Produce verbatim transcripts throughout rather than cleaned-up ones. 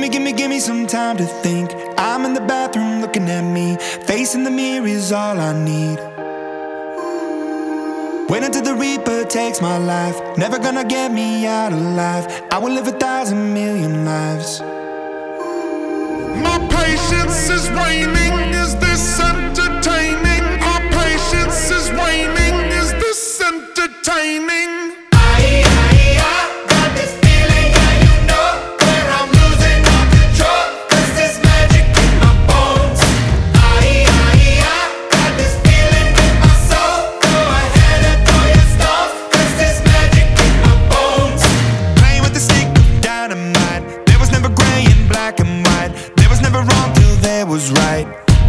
Gimme, gimme, gimme some time to think. I'm in the bathroom looking at me. Facing the mirror is all I need. Wait until the Reaper takes my life. Never gonna get me out alive. I will live a thousand million lives. My patience is waning. Is this entertaining? Our patience is waning. Is this entertaining? Was right.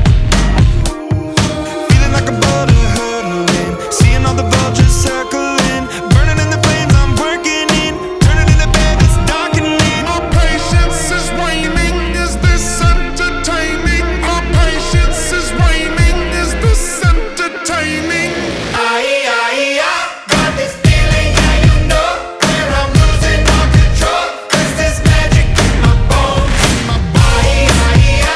Feeling like a boulder hurtling, seeing all the vultures circling, burning in the flames I'm working in, turning in the bed it's darkening. Our patience is waning. Is this entertaining? Our patience is waning. Is this entertaining? I, I, I got this feeling, yeah, you know, where I'm losing all control. There's this magic in my bones. I, I, I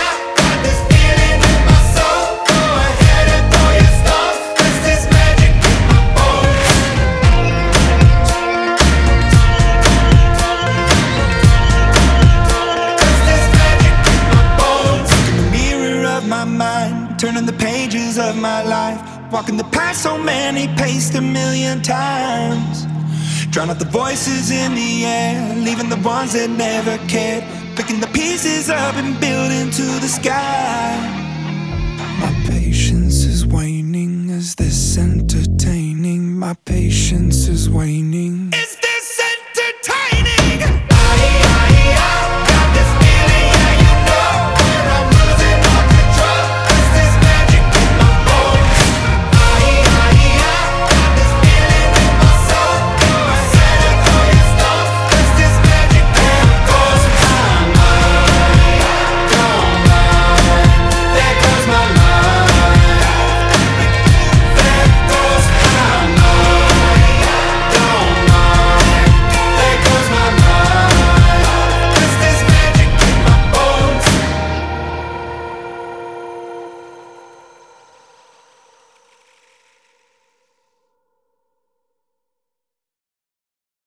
turning the pages of my life, walking the path so many paced a million times. Drown out the voices in the air, leaving the ones that never cared, picking the pieces up and building to the sky. My patience is waning. Is this entertaining? My patience is waning.